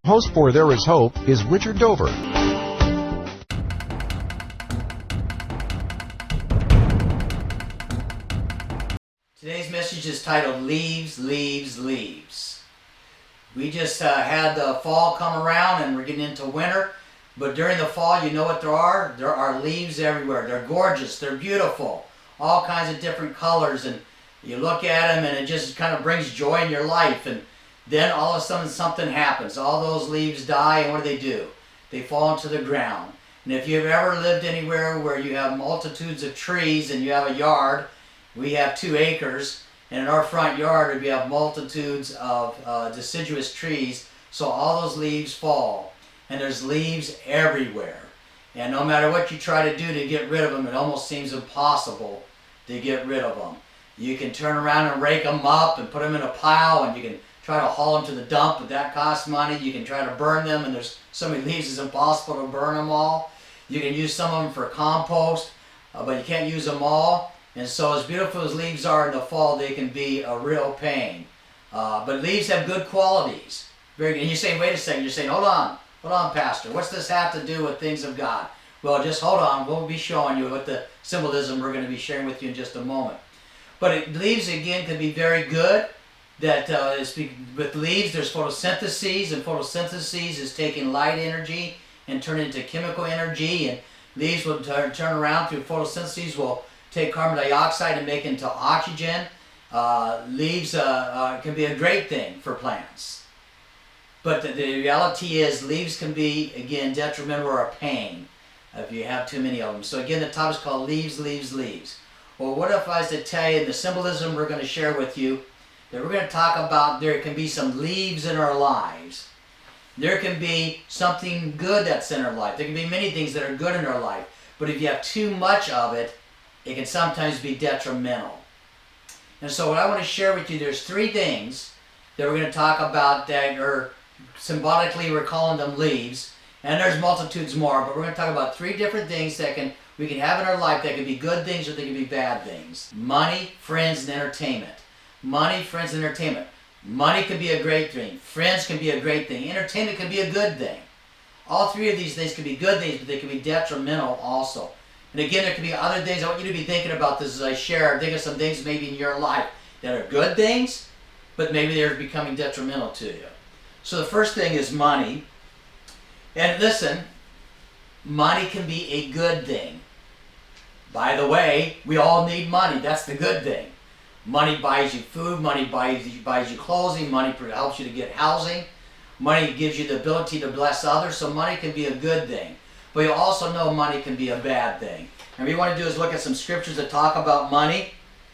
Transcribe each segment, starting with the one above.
Host for There Is Hope is Richard Dover. Today's message is titled Leaves, Leaves, Leaves. We just had the fall come around and we're getting into winter. But during the fall, you know what there are? There are leaves everywhere. They're gorgeous. They're beautiful. All kinds of different colors. And you look at them and it just kind of brings joy in your life. And then all of a sudden something happens. All those leaves die, and what do? They fall into the ground. And if you've ever lived anywhere where you have multitudes of trees and you have a yard, we have 2 acres, and in our front yard we have multitudes of deciduous trees, so all those leaves fall. And there's leaves everywhere. And no matter what you try to do to get rid of them, it almost seems impossible to get rid of them. You can turn around and rake them up and put them in a pile, and you can try to haul them to the dump, but that costs money. You can try to burn them, and there's so many leaves it's impossible to burn them all. You can use some of them for compost, but you can't use them all. And so as beautiful as leaves are in the fall, they can be a real pain. But leaves have good qualities. Very good. And you're saying, wait a second, you're saying, hold on, Pastor. What's this have to do with things of God? Well, just hold on. We'll be showing you what the symbolism we're going to be sharing with you in just a moment. But leaves, again, can be very good. With leaves, there's photosynthesis, and photosynthesis is taking light energy and turn it into chemical energy. And leaves will turn around through photosynthesis, will take carbon dioxide and make it into oxygen. Leaves can be a great thing for plants. But the reality is leaves can be, again, detrimental or a pain if you have too many of them. So again, the topic is called Leaves, Leaves, Leaves. Well, what if I was to tell you the symbolism we're going to share with you, that we're going to talk about there can be some leaves in our lives. There can be something good that's in our life. There can be many things that are good in our life. But if you have too much of it, it can sometimes be detrimental. And so what I want to share with you, there's 3 things that we're going to talk about that are symbolically, we're calling them leaves. And there's multitudes more, but we're going to talk about 3 different things that we can have in our life that can be good things or they can be bad things. Money, friends, and entertainment. Money, friends, and entertainment. Money can be a great thing. Friends can be a great thing. Entertainment can be a good thing. All 3 of these things can be good things, but they can be detrimental also. And again, there can be other things. I want you to be thinking about this as I share. Think of some things maybe in your life that are good things, but maybe they're becoming detrimental to you. So the first thing is money. And listen, money can be a good thing. By the way, we all need money. That's the good thing. Money buys you food. Money buys you clothing. Money helps you to get housing. Money gives you the ability to bless others. So money can be a good thing. But you also know money can be a bad thing. And what we want to do is look at some scriptures that talk about money.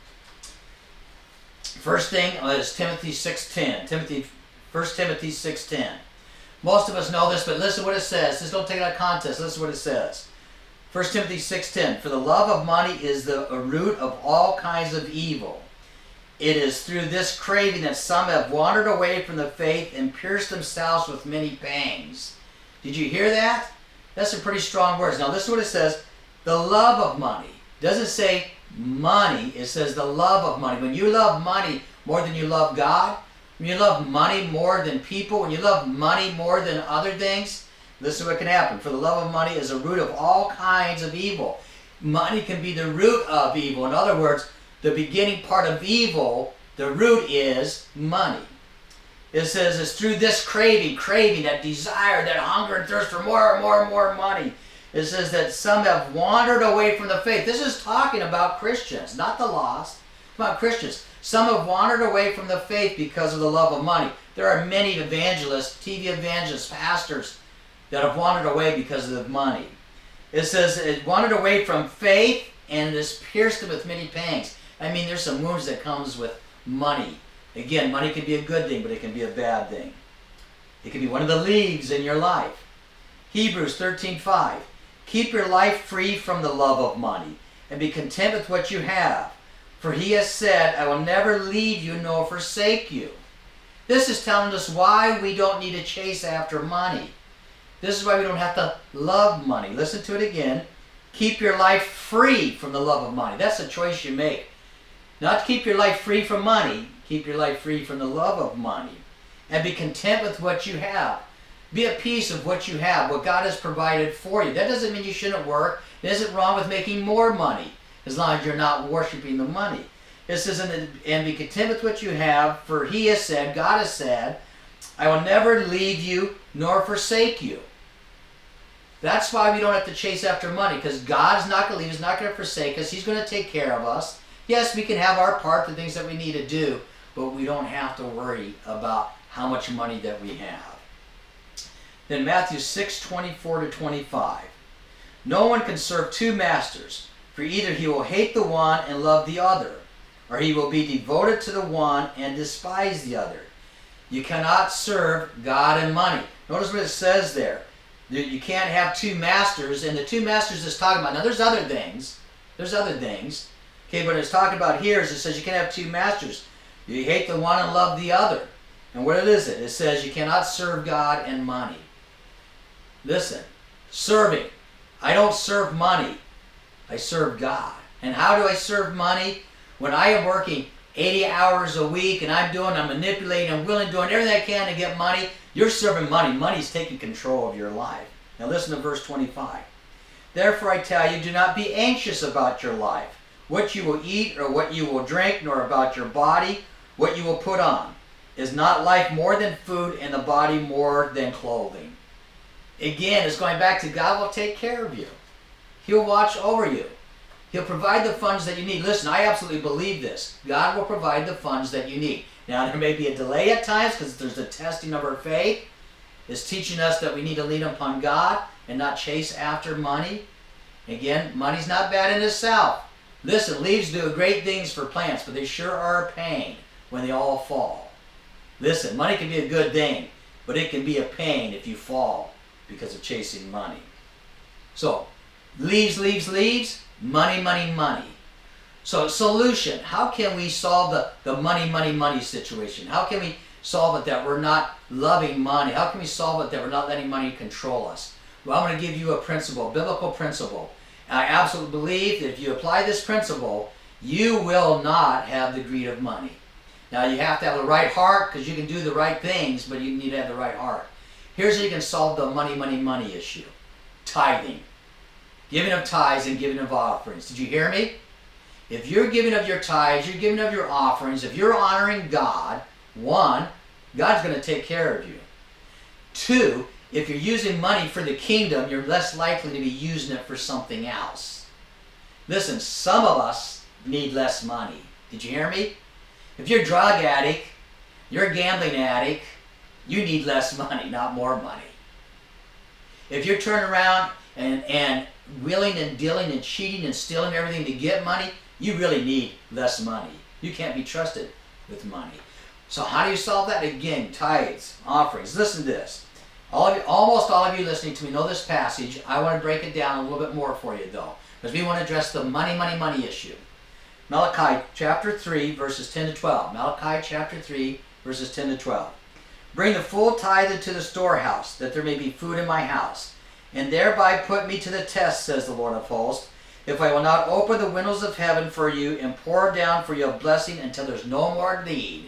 First thing is Timothy 6:10. 1 Timothy 6:10. Most of us know this, but listen what it says. Just don't take it out of context. Listen what it says. 1 Timothy 6:10. For the love of money is the root of all kinds of evil. It is through this craving that some have wandered away from the faith and pierced themselves with many pangs. Did you hear that? That's some pretty strong words. Now listen what it says. The love of money. It doesn't say money. It says the love of money. When you love money more than you love God, when you love money more than people, when you love money more than other things, listen what can happen. For the love of money is a root of all kinds of evil. Money can be the root of evil. In other words, the beginning part of evil, the root is money. It says it's through this craving, that desire, that hunger and thirst for more and more and more money. It says that some have wandered away from the faith. This is talking about Christians, not the lost. It's about Christians. Some have wandered away from the faith because of the love of money. There are many evangelists, TV evangelists, pastors that have wandered away because of the money. It says it wandered away from faith and it has pierced them with many pangs. I mean, there's some wounds that comes with money. Again, money can be a good thing, but it can be a bad thing. It can be one of the leaves in your life. Hebrews 13:5. Keep your life free from the love of money and be content with what you have. For he has said, I will never leave you nor forsake you. This is telling us why we don't need to chase after money. This is why we don't have to love money. Listen to it again. Keep your life free from the love of money. That's a choice you make. Not to keep your life free from money. Keep your life free from the love of money. And be content with what you have. Be at peace of what you have, what God has provided for you. That doesn't mean you shouldn't work. It isn't wrong with making more money, as long as you're not worshiping the money. It says, and be content with what you have, for he has said, God has said, I will never leave you nor forsake you. That's why we don't have to chase after money, because God is not going to leave us, He's not going to forsake us. He's going to take care of us. Yes, we can have our part, the things that we need to do, but we don't have to worry about how much money that we have. Then Matthew 6:24-25. No one can serve two masters, for either he will hate the one and love the other, or he will be devoted to the one and despise the other. You cannot serve God and money. Notice what it says there. You can't have two masters, and the two masters is talking about, now there's other things. Okay, but it's talking about here is it says you can't have two masters. You hate the one and love the other. And what is it? It says you cannot serve God and money. Listen, serving. I don't serve money. I serve God. And how do I serve money? When I am working 80 hours a week and I'm manipulating, I'm willing, doing everything I can to get money, you're serving money. Money's taking control of your life. Now listen to verse 25. Therefore I tell you, do not be anxious about your life, what you will eat or what you will drink, nor about your body, what you will put on. Is not life more than food, and the body more than clothing? Again, it's going back to God will take care of you. He'll watch over you. He'll provide the funds that you need. Listen, I absolutely believe this. God will provide the funds that you need. Now, there may be a delay at times because there's a testing of our faith. It's teaching us that we need to lean upon God and not chase after money. Again, money's not bad in itself. Listen, leaves do great things for plants, but they sure are a pain when they all fall. Listen, money can be a good thing, but it can be a pain if you fall because of chasing money. So, leaves, money, money, money. So, solution. How can we solve the money, money, money situation? How can we solve it that we're not loving money? How can we solve it that we're not letting money control us? Well, I'm going to give you a principle, biblical principle. And I absolutely believe that if you apply this principle, you will not have the greed of money. Now, you have to have the right heart because you can do the right things, but you need to have the right heart. Here's how you can solve the money, money, money issue. Tithing. Giving of tithes and giving of offerings. Did you hear me? If you're giving of your tithes, you're giving of your offerings, if you're honoring God, one, God's going to take care of you. Two, if you're using money for the kingdom, you're less likely to be using it for something else. Listen, some of us need less money. Did you hear me? If you're a drug addict, you're a gambling addict, you need less money, not more money. If you're turning around and wheeling and dealing and cheating and stealing everything to get money, you really need less money. You can't be trusted with money. So how do you solve that? Again, tithes, offerings. Listen to this. Almost all of you listening to me know this passage. I want to break it down a little bit more for you, though, because we want to address the money, money, money issue. Malachi chapter 3, verses 10 to 12. Malachi chapter 3, verses 10 to 12. Bring the full tithe into the storehouse, that there may be food in my house, and thereby put me to the test, says the Lord of hosts, if I will not open the windows of heaven for you and pour down for you a blessing until there's no more need.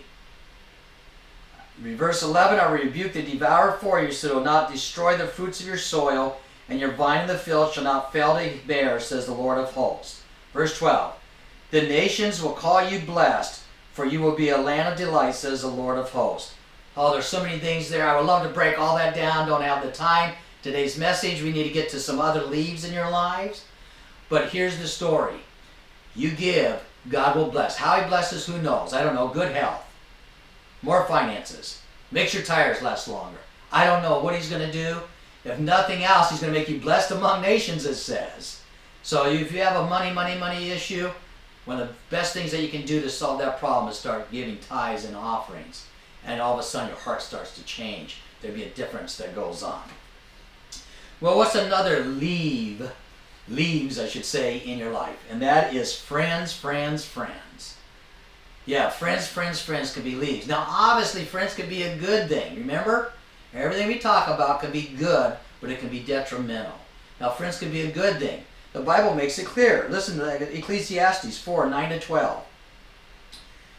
Verse 11, I will rebuke the devourer for you, so it will not destroy the fruits of your soil, and your vine in the field shall not fail to bear, says the Lord of hosts. Verse 12, the nations will call you blessed, for you will be a land of delight, says the Lord of hosts. Oh, there's so many things there. I would love to break all that down. Don't have the time. Today's message, we need to get to some other leaves in your lives. But here's the story. You give, God will bless. How He blesses, who knows? I don't know. Good health. More finances. Makes your tires last longer. I don't know what He's going to do. If nothing else, He's going to make you blessed among nations, it says. So if you have a money issue, one of the best things that you can do to solve that problem is start giving tithes and offerings. And all of a sudden your heart starts to change. There'll be a difference that goes on. Well, what's another leaves, I should say, in your life? And that is friends. Yeah, friends can be leaves. Now, obviously, friends can be a good thing. Remember? Everything we talk about can be good, but it can be detrimental. Now, friends can be a good thing. The Bible makes it clear. Listen to Ecclesiastes 4, 9 to 12.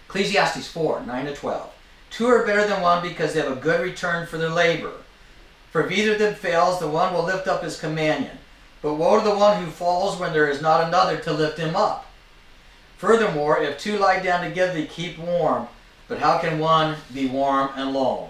Ecclesiastes 4, 9 to 12. Two are better than one because they have a good return for their labor. For if either of them fails, the one will lift up his companion. But woe to the one who falls when there is not another to lift him up. Furthermore, if two lie down together, they keep warm. But how can one be warm and alone?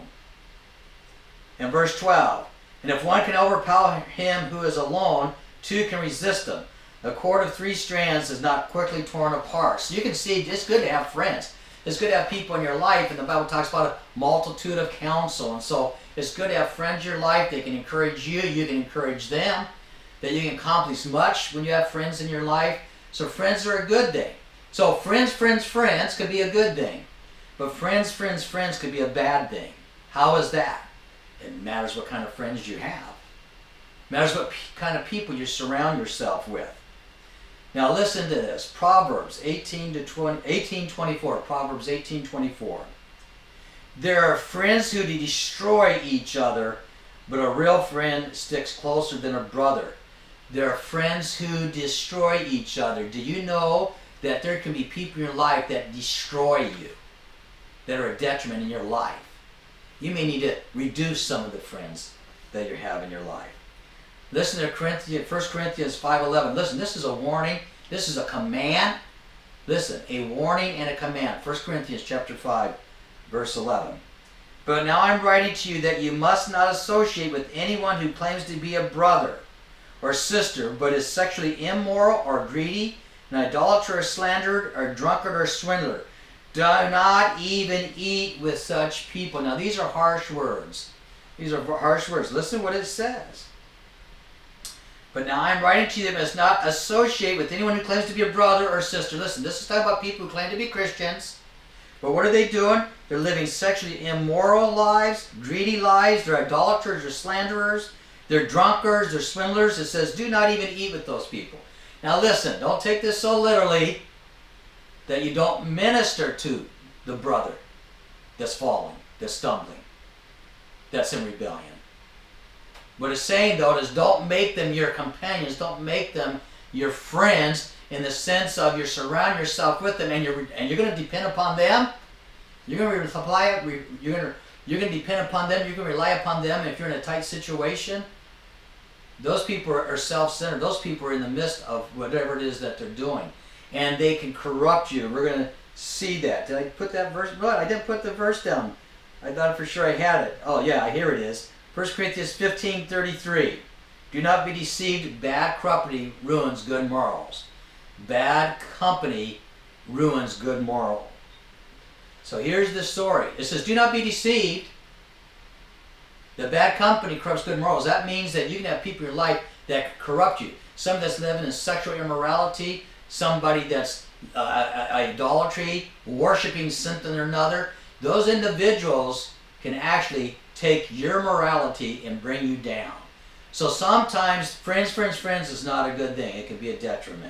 In verse 12, and if one can overpower him who is alone, two can resist him. A cord of 3 strands is not quickly torn apart. So you can see it's good to have friends. It's good to have people in your life, and the Bible talks about a multitude of counsel. And so it's good to have friends in your life. They can encourage you. You can encourage them. That you can accomplish much when you have friends in your life. So friends are a good thing. So friends could be a good thing. But friends could be a bad thing. How is that? It matters what kind of friends you have. It matters what kind of people you surround yourself with. Now listen to this. Proverbs 18:24. Proverbs 18:24. There are friends who destroy each other, but a real friend sticks closer than a brother. There are friends who destroy each other. Do you know that there can be people in your life that destroy you, that are a detriment in your life? You may need to reduce some of the friends that you have in your life. Listen to 1 Corinthians 5:11. Listen, this is a warning. This is a command. Listen, a warning and a command. 1 Corinthians chapter 5, verse 11. But now I'm writing to you that you must not associate with anyone who claims to be a brother or sister, but is sexually immoral or greedy, an idolater or slanderer, or drunkard or swindler. Do not even eat with such people. Now these are harsh words. These are harsh words. Listen to what it says. But now I'm writing to you that you must not associate with anyone who claims to be a brother or sister. Listen, this is talking about people who claim to be Christians. But what are they doing? They're living sexually immoral lives, greedy lives. They're idolaters or slanderers. They're drunkards. They're swindlers. It says do not even eat with those people. Now listen, don't take this so literally that you don't minister to the brother that's falling, that's stumbling, that's in rebellion. What it's saying though is don't make them your companions, don't make them your friends in the sense of you surround yourself with them and you're going to depend upon them. You're going to depend upon them, you're going to rely upon them if you're in a tight situation. Those people are self-centered. Those people are in the midst of whatever it is that they're doing. And they can corrupt you. We're going to see that. Did I put that verse? No, I didn't put the verse down. I thought for sure I had it. Oh yeah, here it is. 1 Corinthians 15:33. Do not be deceived. Bad company ruins good morals. Bad company ruins good morals. So here's the story. It says, do not be deceived. The bad company corrupts good morals. That means that you can have people in your life that corrupt you. Somebody that's living in sexual immorality, somebody that's idolatry, worshiping something or another. Those individuals can actually take your morality and bring you down. So sometimes friends is not a good thing. It can be a detriment.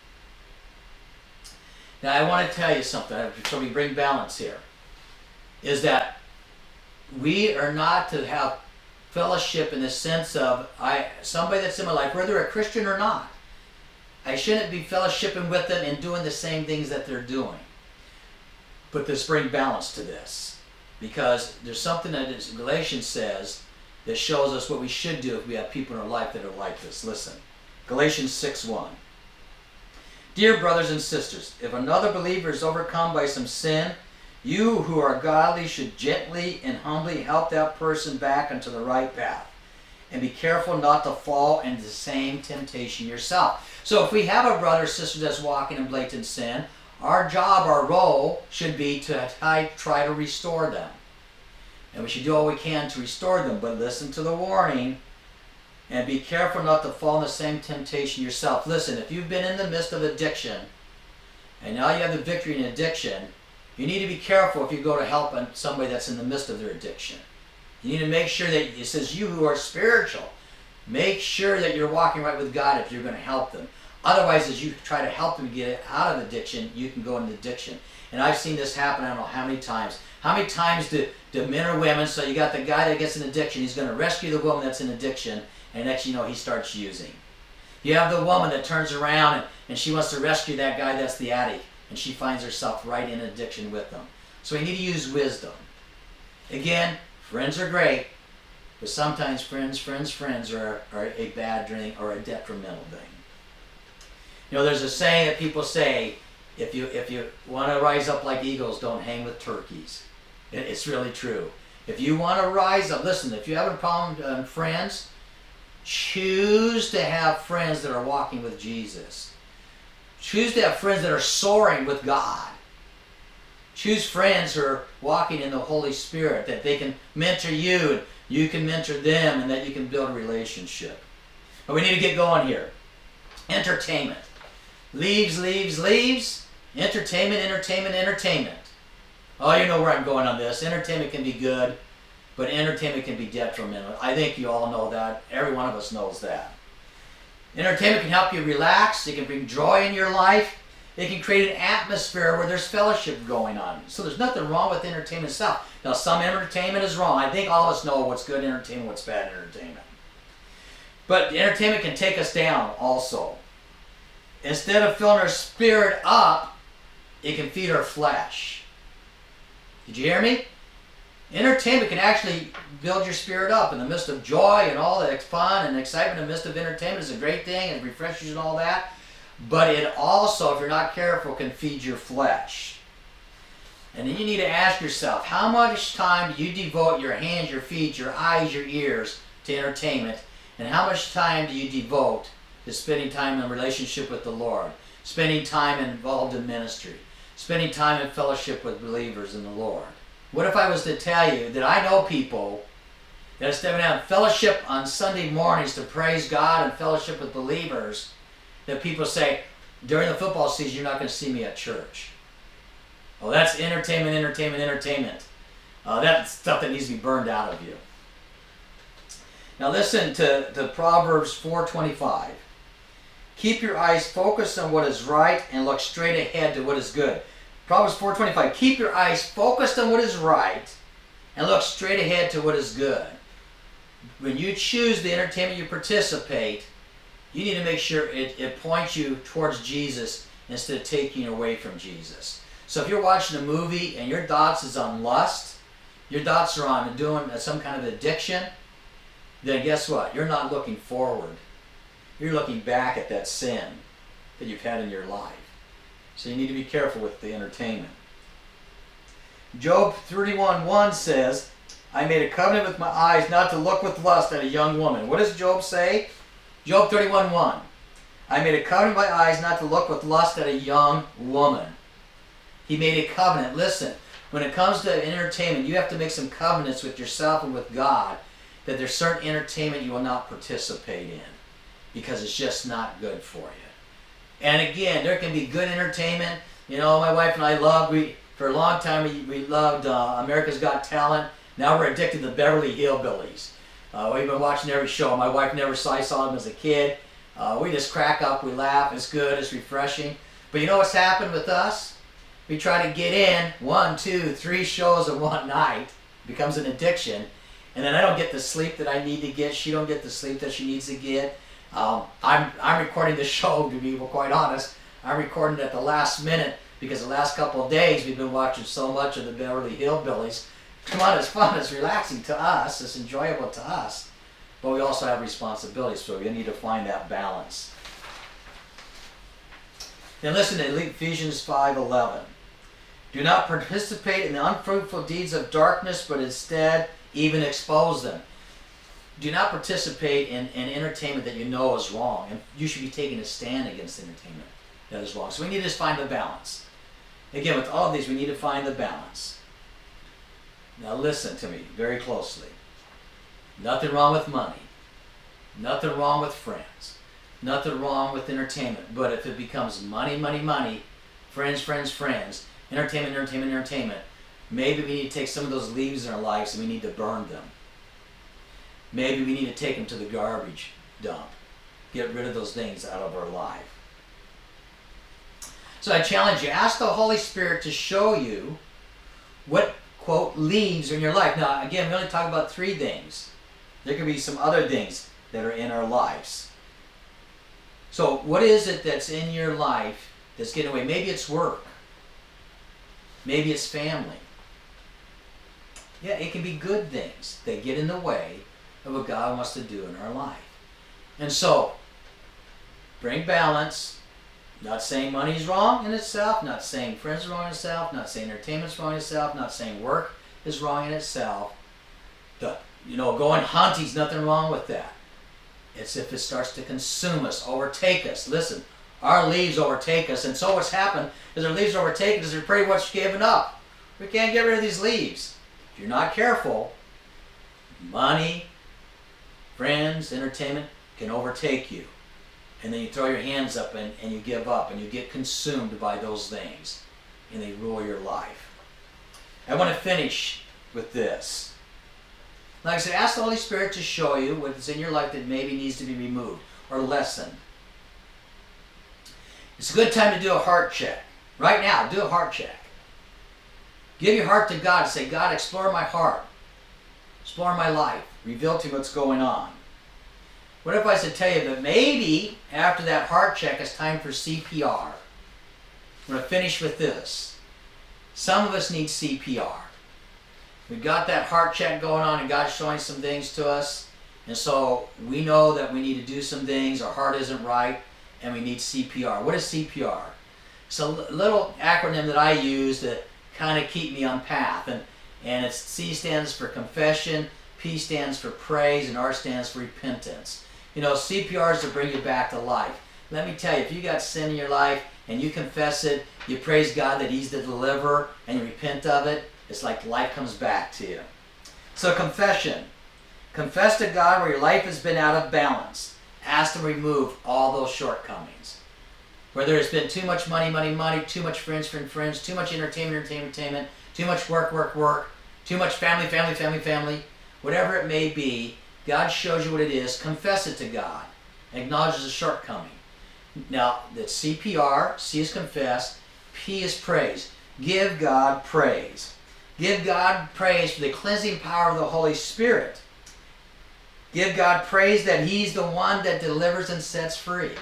Now I want to tell you something, so we bring balance here, is that we are not to have fellowship in the sense of somebody that's in my life, whether they're a Christian or not. I shouldn't be fellowshipping with them and doing the same things that they're doing. But let's bring balance to this. Because there's something that Galatians says that shows us what we should do if we have people in our life that are like this. Listen, Galatians 6:1. Dear brothers and sisters, if another believer is overcome by some sin, you who are godly should gently and humbly help that person back into the right path. And be careful not to fall into the same temptation yourself. So if we have a brother or sister that's walking in blatant sin, our job, our role should be to try to restore them. And we should do all we can to restore them. But listen to the warning. And be careful not to fall in the same temptation yourself. Listen, if you've been in the midst of addiction, and now you have the victory in addiction, you need to be careful if you go to help somebody that's in the midst of their addiction. You need to make sure that, it says you who are spiritual, make sure that you're walking right with God if you're going to help them. Otherwise, as you try to help them get out of addiction, you can go into addiction. And I've seen this happen I don't know how many times. How many times do men or women, so you got the guy that gets in addiction, he's going to rescue the woman that's in addiction, and next you know he starts using. You have the woman that turns around and she wants to rescue that guy that's the addict, and she finds herself right in addiction with them. So we need to use wisdom. Again, friends are great, But sometimes friends are a bad thing or a detrimental thing. You know, there's a saying that people say, if you want to rise up like eagles, don't hang with turkeys. It's really true. If you want to rise up, listen, if you have a problem, friends, choose to have friends that are walking with Jesus. Choose to have friends that are soaring with God. Choose friends who are walking in the Holy Spirit, that they can mentor you and you can mentor them, and that you can build a relationship. But we need to get going here. Entertainment. Leaves. Entertainment. Oh, you know where I'm going on this. Entertainment can be good, but entertainment can be detrimental. I think you all know that. Every one of us knows that. Entertainment can help you relax. It can bring joy in your life. It can create an atmosphere where there's fellowship going on. So there's nothing wrong with entertainment itself. Now, some entertainment is wrong. I think all of us know what's good entertainment, what's bad entertainment. But entertainment can take us down also. Instead of filling our spirit up, it can feed our flesh. Did you hear me? Entertainment can actually build your spirit up in the midst of joy and all that fun and excitement. In the midst of entertainment is a great thing. It refreshes you and all that. But it also, if you're not careful, can feed your flesh. And then you need to ask yourself, how much time do you devote your hands, your feet, your eyes, your ears to entertainment? And how much time do you devote to spending time in relationship with the Lord? Spending time involved in ministry? Spending time in fellowship with believers in the Lord? What if I was to tell you that I know people that instead of having fellowship on Sunday mornings to praise God and fellowship with believers, that people say, during the football season, you're not going to see me at church. Oh, that's entertainment. That's stuff that needs to be burned out of you. Now listen to Proverbs 4:25. Keep your eyes focused on what is right and look straight ahead to what is good. Proverbs 4:25. Keep your eyes focused on what is right and look straight ahead to what is good. When you choose the entertainment you participate, you need to make sure it points you towards Jesus instead of taking you away from Jesus. So if you're watching a movie and your thoughts is on lust, your thoughts are on doing some kind of addiction, then guess what? You're not looking forward. You're looking back at that sin that you've had in your life. So you need to be careful with the entertainment. Job 31:1 says, I made a covenant with my eyes not to look with lust at a young woman. What does Job say? Job 31:1. I made a covenant with my eyes not to look with lust at a young woman. He made a covenant. Listen, when it comes to entertainment, you have to make some covenants with yourself and with God that there's certain entertainment you will not participate in because it's just not good for you. And again, there can be good entertainment. You know, my wife and I for a long time we loved America's Got Talent. Now we're addicted to Beverly Hillbillies. We've been watching every show. My wife never saw. I saw them as a kid. We just crack up. We laugh. It's good. It's refreshing. But you know what's happened with us? We try to get in 1, 2, 3 shows in one night. It becomes an addiction. And then I don't get the sleep that I need to get. She don't get the sleep that she needs to get. I'm recording the show, to be quite honest. I'm recording it at the last minute because the last couple of days we've been watching so much of the Beverly Hillbillies. Come on, it's fun, it's relaxing to us, it's enjoyable to us, but we also have responsibilities, so we need to find that balance. Then listen to Ephesians 5:11. Do not participate in the unfruitful deeds of darkness, but instead even expose them. Do not participate in entertainment that you know is wrong, and you should be taking a stand against entertainment that is wrong. So we need to just find the balance. Again, with all of these, we need to find the balance. Now listen to me very closely. Nothing wrong with money. Nothing wrong with friends. Nothing wrong with entertainment. But if it becomes money, friends, entertainment, maybe we need to take some of those leaves in our lives and we need to burn them. Maybe we need to take them to the garbage dump. Get rid of those things out of our life. So I challenge you, ask the Holy Spirit to show you what, quote, leaves in your life. Now, again, we only talk about 3 things. There could be some other things that are in our lives. So what is it that's in your life that's getting away? Maybe it's work. Maybe it's family. Yeah, it can be good things that get in the way of what God wants to do in our life. And so, bring balance. Not saying money is wrong in itself, not saying friends are wrong in itself, not saying entertainment is wrong in itself, not saying work is wrong in itself. Going hunting is nothing wrong with that. It's if it starts to consume us, overtake us. Listen, our leaves overtake us, and so what's happened is our leaves overtake us, they're pretty much given up. We can't get rid of these leaves. If you're not careful, money, friends, entertainment can overtake you. And then you throw your hands up and you give up and you get consumed by those things and they rule your life. I want to finish with this. Like I said, ask the Holy Spirit to show you what's in your life that maybe needs to be removed or lessened. It's a good time to do a heart check. Right now, do a heart check. Give your heart to God and say, God, explore my heart. Explore my life. Reveal to me what's going on. What if I said tell you that maybe after that heart check it's time for CPR? I'm going to finish with this. Some of us need CPR. We got that heart check going on and God's showing some things to us. And so we know that we need to do some things. Our heart isn't right and we need CPR. What is CPR? It's a little acronym that I use to kind of keep me on path. And it's C stands for confession, P stands for praise, and R stands for repentance. CPR is to bring you back to life. Let me tell you, if you got sin in your life and you confess it, you praise God that He's the deliverer, and you repent of it, it's like life comes back to you. So confession. Confess to God where your life has been out of balance. Ask Him to remove all those shortcomings. Whether it's been too much money, too much friends, too much entertainment, too much work, too much family, whatever it may be, God shows you what it is. Confess it to God. Acknowledge the shortcoming. Now, that's CPR. C is confess. P is praise. Give God praise. Give God praise for the cleansing power of the Holy Spirit. Give God praise that He's the one that delivers and sets free.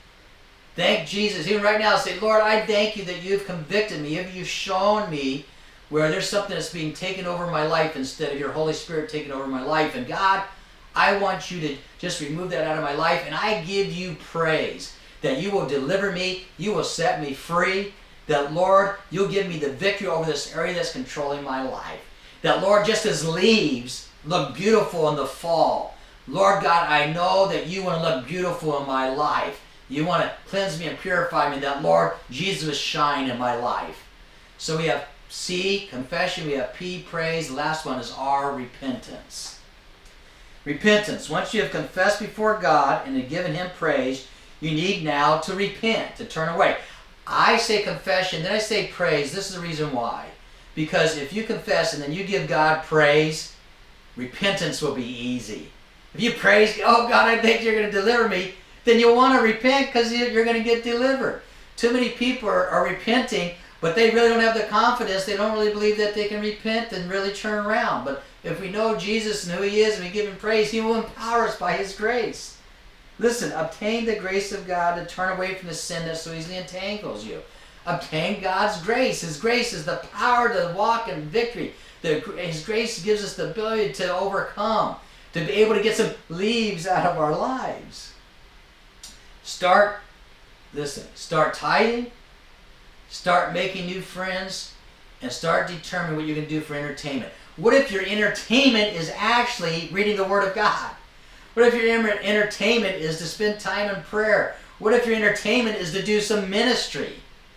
Thank Jesus. Even right now, say, Lord, I thank you that you've convicted me. You've shown me where there's something that's being taken over my life instead of your Holy Spirit taking over my life. And God, I want you to just remove that out of my life, and I give you praise that you will deliver me, you will set me free, that, Lord, you'll give me the victory over this area that's controlling my life. That, Lord, just as leaves look beautiful in the fall, Lord God, I know that you want to look beautiful in my life. You want to cleanse me and purify me, that, Lord, Jesus will shine in my life. So we have C, confession, we have P, praise, the last one is R, repentance. Repentance. Once you have confessed before God and have given Him praise, you need now to repent, to turn away. I say confession, then I say praise. This is the reason why. Because if you confess and then you give God praise, repentance will be easy. If you praise, oh God, I think you're going to deliver me, then you'll want to repent because you're going to get delivered. Too many people are repenting, but they really don't have the confidence. They don't really believe that they can repent and really turn around. But if we know Jesus and who He is and we give Him praise, He will empower us by His grace. Listen, obtain the grace of God to turn away from the sin that so easily entangles you. Obtain God's grace. His grace is the power to walk in victory. His grace gives us the ability to overcome, to be able to get some leaves out of our lives. Start tithing, start making new friends, and start determining what you can do for entertainment. What if your entertainment is actually reading the Word of God? What if your entertainment is to spend time in prayer? What if your entertainment is to do some ministry?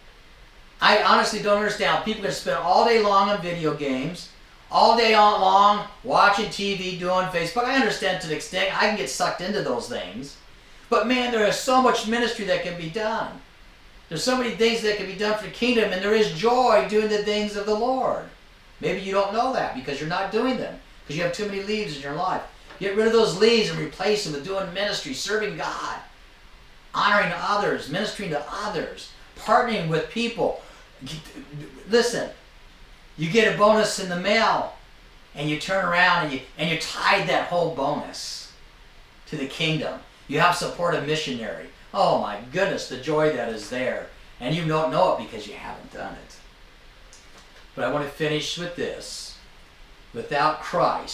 I honestly don't understand how people can spend all day long on video games, all day long watching TV, doing Facebook. I understand to an extent. I can get sucked into those things. But man, there is so much ministry that can be done. There's so many things that can be done for the kingdom, and there is joy doing the things of the Lord. Maybe you don't know that because you're not doing them, because you have too many leaves in your life. Get rid of those leaves and replace them with doing ministry, serving God, honoring others, ministering to others, partnering with people. Listen, you get a bonus in the mail, and you turn around and you tithe that whole bonus to the kingdom. You have support a missionary. Oh my goodness, the joy that is there. And you don't know it because you haven't done it. But I want to finish with this. Without Christ,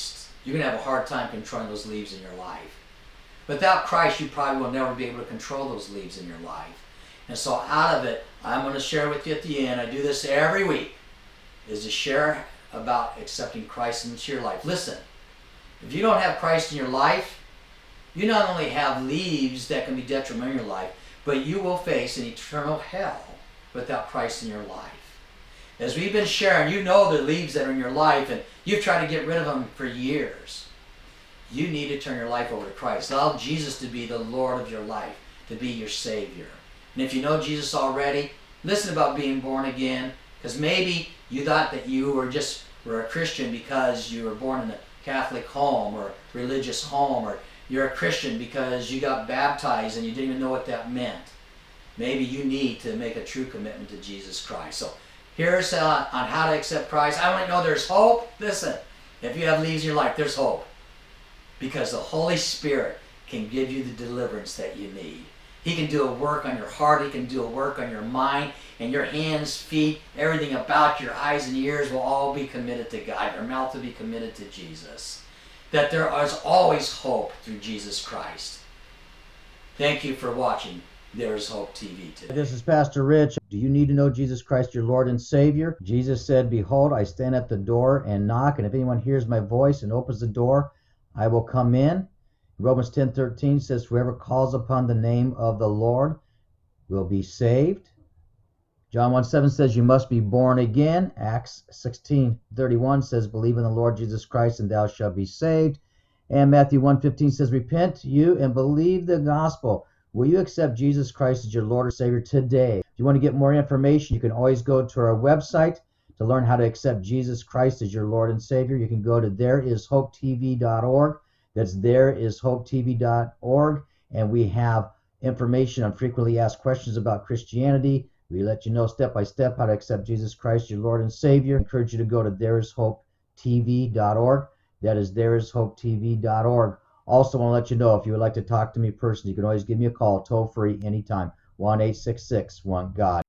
you're going to have a hard time controlling those leaves in your life. Without Christ, you probably will never be able to control those leaves in your life. And so out of it, I'm going to share with you at the end, I do this every week, is to share about accepting Christ into your life. Listen, if you don't have Christ in your life, you not only have leaves that can be detrimental in your life, but you will face an eternal hell without Christ in your life. As we've been sharing, you know the leaves that are in your life, and you've tried to get rid of them for years. You need to turn your life over to Christ. Allow Jesus to be the Lord of your life, to be your Savior. And if you know Jesus already, listen about being born again, because maybe you thought that you were a Christian because you were born in a Catholic home or religious home, or you're a Christian because you got baptized and you didn't even know what that meant. Maybe you need to make a true commitment to Jesus Christ. So here's on how to accept Christ. I want to know there's hope. Listen, if you have leaves in your life, there's hope. Because the Holy Spirit can give you the deliverance that you need. He can do a work on your heart. He can do a work on your mind. And your hands, feet, everything about your eyes and ears will all be committed to God. Your mouth will be committed to Jesus. That there is always hope through Jesus Christ. Thank you for watching There's Hope TV today. This is Pastor Rich. Do you need to know Jesus Christ, your Lord and Savior? Jesus said, "Behold, I stand at the door and knock, and if anyone hears my voice and opens the door, I will come in." Romans 10:13 says, "Whoever calls upon the name of the Lord will be saved." John 1:7 says, "You must be born again." Acts 16:31 says, "Believe in the Lord Jesus Christ and thou shalt be saved." And Matthew 1:15 says, "Repent you and believe the gospel." Will you accept Jesus Christ as your Lord or Savior today? If you want to get more information, you can always go to our website to learn how to accept Jesus Christ as your Lord and Savior. You can go to thereishopetv.org. That's thereishopetv.org. And we have information on frequently asked questions about Christianity. We let you know step by step how to accept Jesus Christ, your Lord and Savior. I encourage you to go to thereishopetv.org. That is thereishopetv.org. Also want to let you know, if you would like to talk to me personally, you can always give me a call toll free anytime, 1-866-1-GOD.